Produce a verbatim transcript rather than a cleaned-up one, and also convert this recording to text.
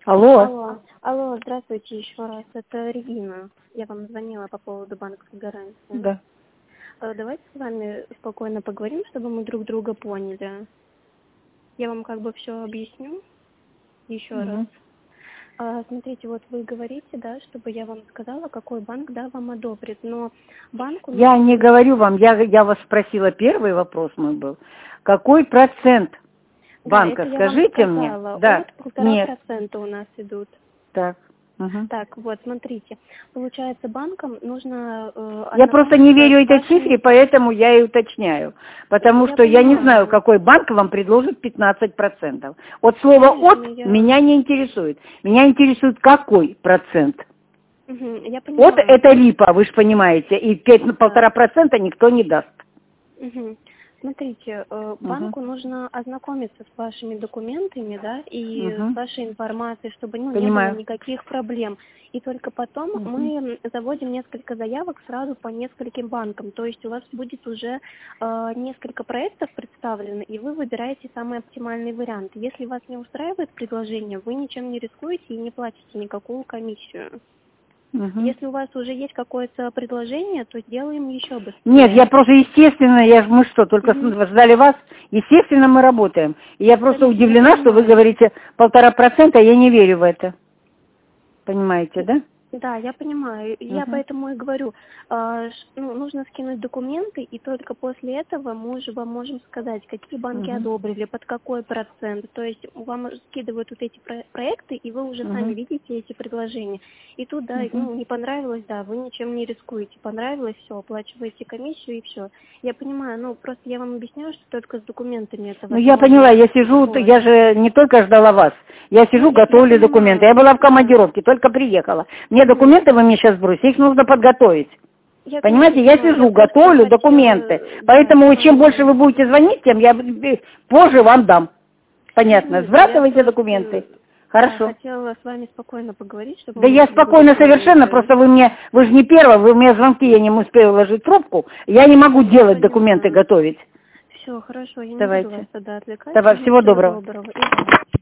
Алло. Алло, алло, здравствуйте еще раз. Это Регина. Я вам звонила по поводу банковской гарантии. Да. Давайте с вами спокойно поговорим, чтобы мы друг друга поняли. Я вам как бы все объясню еще Угу. раз. А, смотрите, вот вы говорите, да, чтобы я вам сказала, какой банк, да, вам одобрит. Но банку... Я не говорю вам, я, я вас спросила, первый вопрос мой был. Какой процент банка, да, это скажите я вам мне? сказала. Да. От полтора Нет. процента у нас идут. Так. Угу. Так, вот, смотрите, получается, банкам нужно... Э, Я просто не верю этой вашими... цифре, поэтому я и уточняю. Потому я что я не понимаю. знаю, какой банк вам предложит пятнадцать процентов. Вот слово Конечно, «от» я... меня не интересует. Меня интересует, какой процент. Угу, я понимаю. Вот это липа, вы же понимаете, и полтора процента никто не даст. Угу. Смотрите, э, банку угу. нужно ознакомиться с вашими документами, да, и угу. с вашей информацией, чтобы ну, не Понимаю. было никаких проблем. И только потом угу. мы заводим несколько заявок сразу по нескольким банкам. То есть у вас будет уже э, несколько проектов представлено, и вы выбираете самый оптимальный вариант. Если вас не устраивает предложение, вы ничем не рискуете и не платите никакую комиссию. Угу. Если у вас уже есть какое-то предложение, то делаем еще быстрее. Нет, я просто, естественно, я, мы что, только угу. ждали вас, естественно, мы работаем. И я просто Конечно, удивлена, что вы говорите полтора процента, я не верю в это. Понимаете, да? Да, я понимаю. Я uh-huh. поэтому и говорю, э, ну, нужно скинуть документы, и только после этого мы уже вам можем сказать, какие банки uh-huh. одобрили, под какой процент. То есть вам скидывают вот эти про- проекты, и вы уже uh-huh. сами видите эти предложения. И тут, да, uh-huh. ну, не понравилось, да, вы ничем не рискуете. Понравилось, все, оплачиваете комиссию, и все. Я понимаю, ну, просто я вам объясняю, что только с документами это возможно. Ну, я поняла, я сижу, вот. я же не только ждала вас. Я сижу, ну, готовлю я документы. Я была в командировке, только приехала. Мне документы вы мне сейчас бросите, их нужно подготовить. Я Понимаете, я сижу, я готовлю хотела... документы. Да, Поэтому чем да. больше вы будете звонить, тем я позже вам дам. Понятно, сбрасывайте документы. Хорошо. Я хотела с вами спокойно поговорить, чтобы... Да я спокойно совершенно, просто вы мне, вы же не первая, вы у меня звонки, я не успела ложить трубку, я не могу я делать понимаю. Документы, готовить. Все, хорошо, я не Давайте. буду вас тогда отвлекать. Давай, всего, всего доброго. доброго.